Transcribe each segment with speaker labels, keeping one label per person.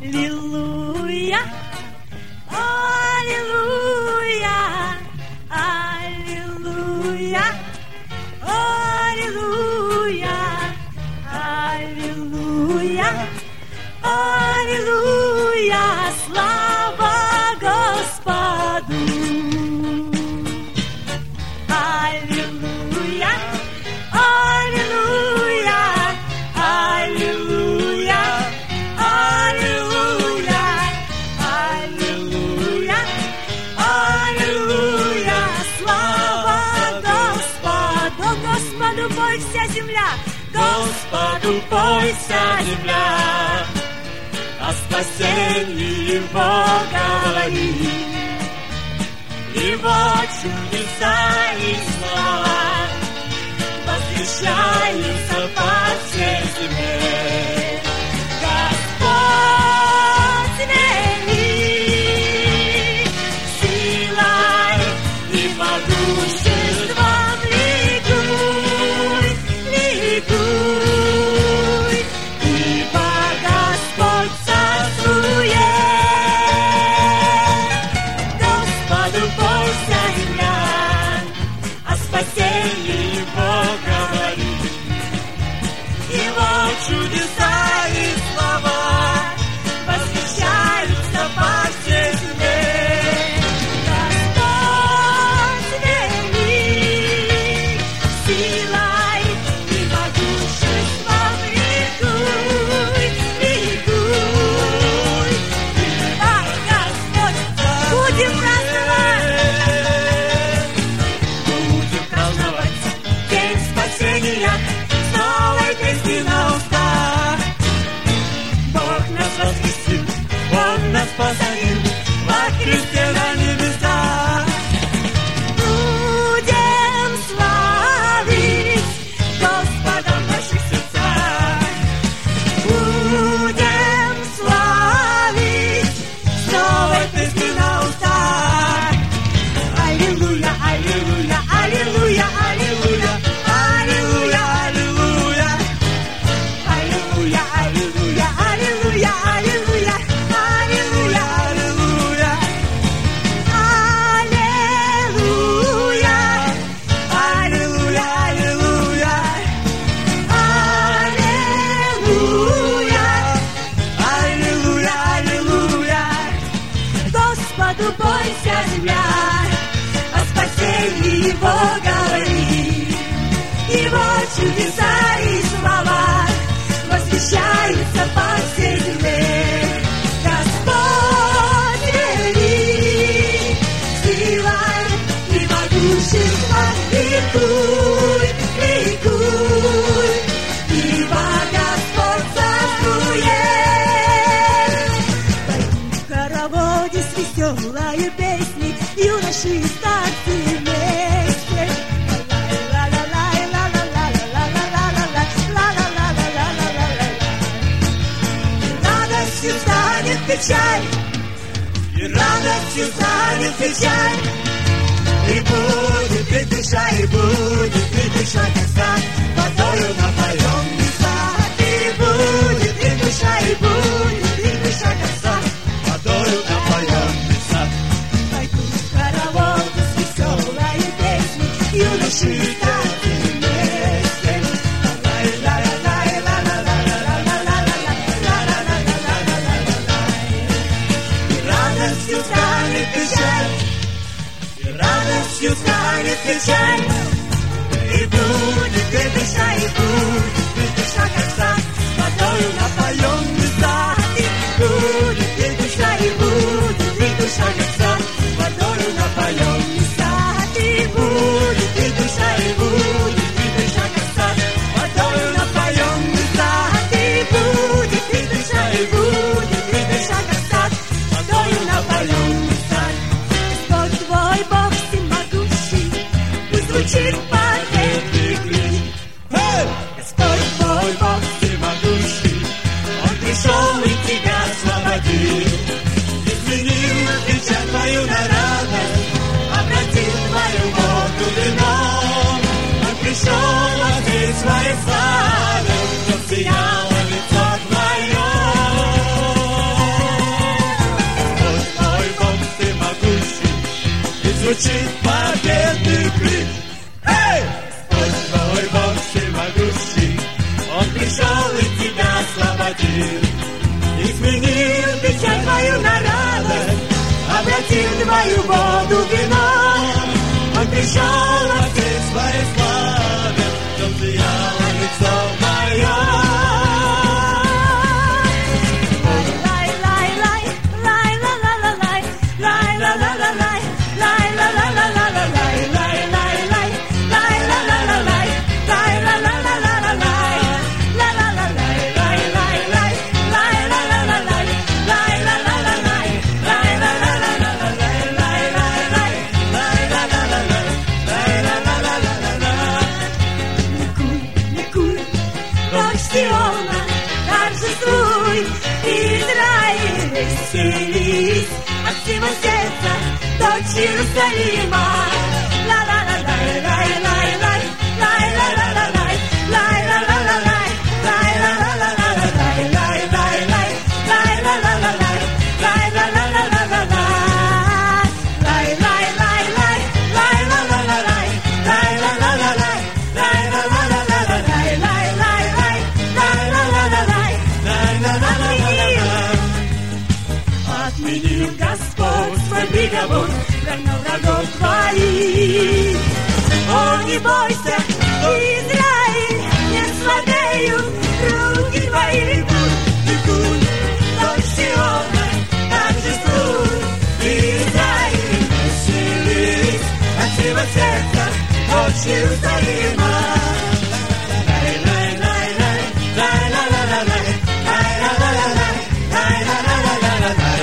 Speaker 1: Аллилуйя, аллилуйя, аллилуйя, аллилуйя, аллилуйя, аллилуйя, слава Господу. Аллилуйя, аллилуйя, аллилуйя, аллилуйя, аллилуйя, аллилуйя, слава Господу. Господу пой вся земля, Господу пой вся земля, о спасении Его говори. Его чудеса и слава возвещаются по всей земле. Господь велик, силой и могуществом ликуй, ликуй, ибо Господь царствует. Господу пой вся земля, о спасении Его говорит. Его чудеса и слава возвещаются по всей земле. Господь велик, силой и могуществом ликуй, ликуй, ибо Господь. Будем праздновать день спасения с новой песней на устах. Бог нас воскресил, Он нас посадил во Христе на небесах. Будем славить Господа в наших сердцах. Будем славить с новой песней на устах. Аллилуйя, аллилуйя, аллилуйя, аллилуйя, аллилуйя, аллилуйя, аллилуйя, аллилуйя, аллилуйя, аллилуйя, аллилуйя, аллилуйя, аллилуйя, аллилуйя, аллилуйя, аллилуйя, аллилуйя. Господу пой вся земля, о спасении Его говорит. Его чудеса и слава возвещаются по всей земле. Господь велик, силой и могуществом ликуй, ликуй, ибо Господь царствует. Пойдут в хороводе с веселою песней юноши и старцы вместе. Радостью станет печаль, и радостью станет печаль, и будет петь душа, и будет петь душа, как сад, водою напоенный сад, и будет петь душа, и будет петь душа, как сад, водою напоенный сад. Пойдут в хороводы с веселой песней юноши и старцы вместе. Радостью станет печаль, и радостью станет печаль, и будет петь душа, и будет петь душа, как сад, водою напоенный сад, и будет петь душа, и будет петь душа, как сад, водою напоенный сад, и будет петь душа, и будет петь душа, как сад, водою напоенный сад, и будет петь душа, и будет петь душа, как сад, водою напоенный сад. Господь твой Бог всемогущий, и звучит победный клич. Господь твой Бог всемогущий, Он пришел и тебя освободил, изменил печать твою на радость, обратил твою воду вином. Он пришел воздеть своей славе, чтоб сияло лицо твое. звучит победный крик. Эй! Твой Бог всемогущий, Он пришел и тебя освободил, изменил печаль твою на радость, обратил твою воду в вино. Он пришел открыть своей славе, чтоб сияло лицо мое. Веселись от всего сердца, дочь Иерусалима. Лай-ла-ла-лай-лай-лай-лай, лай-ла-ла-ла-лай, лай-ла-ла-ла-лай, лай-ла-ла-ла-лай, лай-ла-ла-ла-лай, лай-ла-ла-ла-лай, лай-ла-ла-ла-лай, лай-лай-лай-лай, лай-ла-ла-ла-лай, лай-ла-ла-ла-лай, лай-ла-ла-ла-лай, лай-лай-лай, лай-ла-ла-ла-лай, лай-ла-ла-ла-лай. Отменил Господь свой приговор, прогнал врагов твоих. О, не бойся, Израиль, не слабеют руки твои. Ликуй, ликуй, дочь Сиона, торжествуй. Израиль, веселись от всего сердца, дочь Иерусалима. Лай-лай-лай-лай, лай-ла-ла-ла-лай, лай-ла-ла-ла-лай, лай-ла-ла-ла-ла-лай.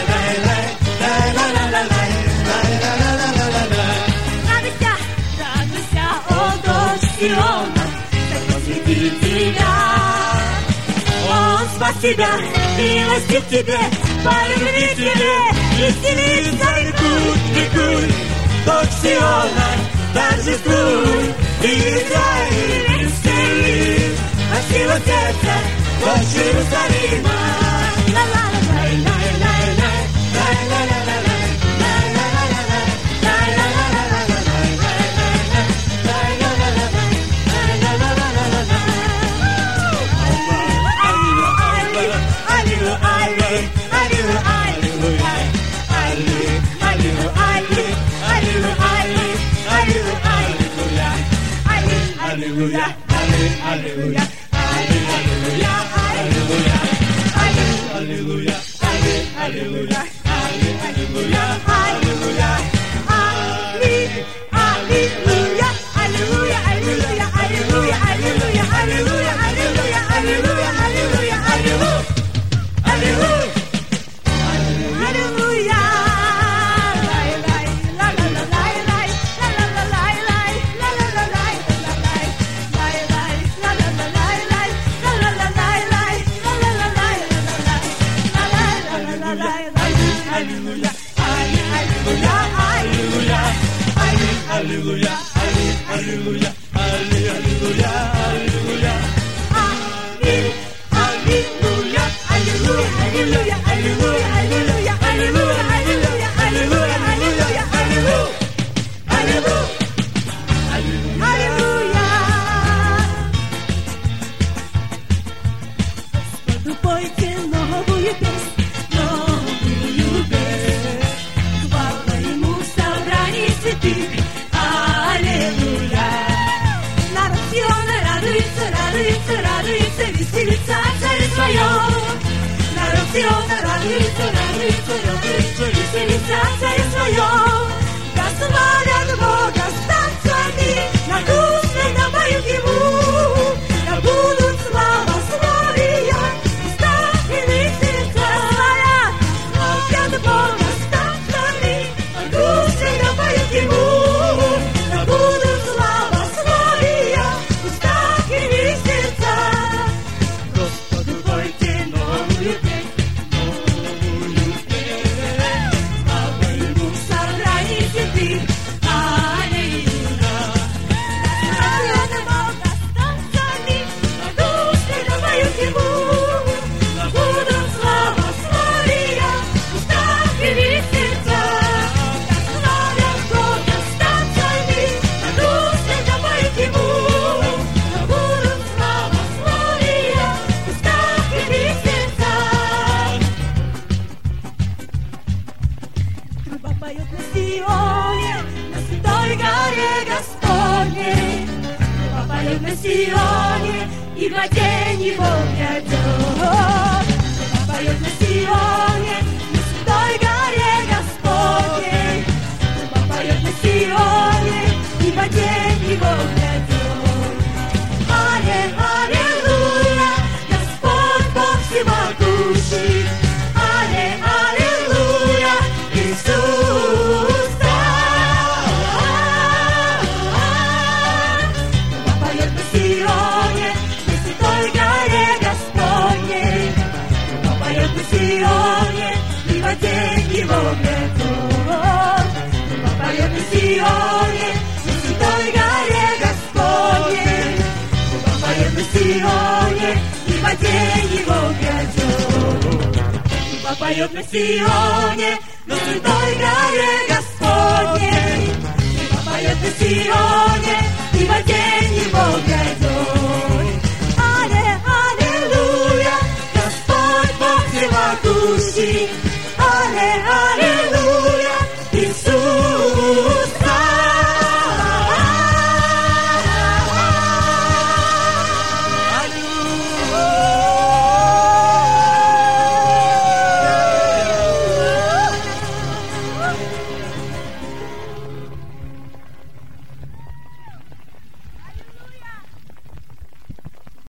Speaker 1: Посвятит тебя, Он спас тебя, милостив тебе, по любви тебе, веселится. Ликуй, ликуй, дочь Сиона, торжествуй. Израиль, веселись от всего сердца, дочь Иерусалима. Ла-ла-ла-лай-лай-лай-лай, лай-ла-ла-ла-лай, лай-ла-ла-ла-лай, лай-ла-ла-ла-лай. Hallelujah, hallelujah, hallelujah, hallelujah, hallelujah, hallelujah, hallelujah, hallelujah, hallelujah, hallelujah, hallelujah, hallelujah, hallelujah, hallelujah, hallelujah, hallelujah, hallelujah, hallelujah. Hallelujah, hallelujah, hallelujah, hallelujah. Hallelujah, hallelujah, hallelujah, hallelujah, hallelujah, hallelujah, hallelujah, hallelujah, hallelujah, hallelujah. Господу пойте новую песнь, новую песнь. Хвала Ему в собрании святых. Аллилуйя! Народ Сиона радуется, радуется, радуется, веселится о Царе Своем. Народ Сиона радуется, радуется, радуется, веселится о Царе Своем. Да славят Бога, станут они, на гуслях напоют Ему. Да будут слава, славия, уста и сердца славят. Славят Бога, станут они, на гуслях напоют Ему. Будут слава, славия, уста и сердца. Господу пойте новую песнь, новую песнь. Слава Ему в собрании святых. Аллилуйя. Слава Бога, Сионе, ибо день его грядет. Труба поет на Сионе, на святой горе Господней. Труба поет на Сионе, ибо день его грядет. Аллилуйя, Господь Бог всемогущий. Аллилуйя, Иисус царь. Труба поет на Сионе, на святой горе Господней. Труба поет на Сионе, ибо день его грядет. Труба поет на Сионе, на святой горе Господней. Труба поет на Сионе, ибо день его грядет. Труба поет на Сионе, на святой горе Господней. Труба поет на Сионе, ибо день его грядет.